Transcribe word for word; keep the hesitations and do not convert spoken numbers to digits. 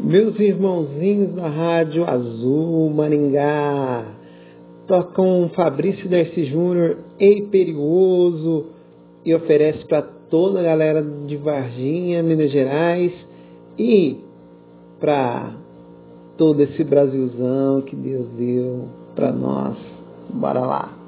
Meus irmãozinhos da Rádio Azul Maringá, tocam Fabrício Darcy Júnior, Ei Perigoso, e oferece para toda a galera de Varginha, Minas Gerais, e para todo esse Brasilzão que Deus deu para nós. Bora lá!